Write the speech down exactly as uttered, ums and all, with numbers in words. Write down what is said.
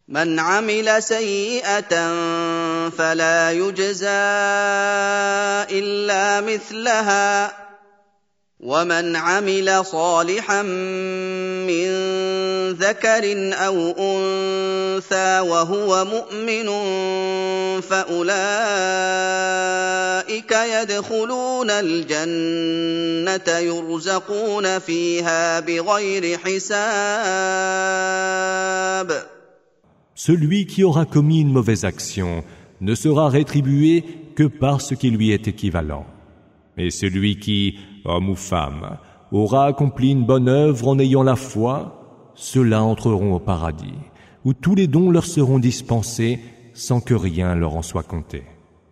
من عمل سيئة فلا يجزى إلا مثلها ومن عمل صالحا من ذكر أو أنثى وهو مؤمن فأولئك يدخلون الجنة يرزقون فيها بغير حساب. Celui qui aura commis une mauvaise action ne sera rétribué que par ce qui lui est équivalent. Et celui qui, homme ou femme, aura accompli une bonne œuvre en ayant la foi, ceux-là entreront au paradis, où tous les dons leur seront dispensés sans que rien leur en soit compté.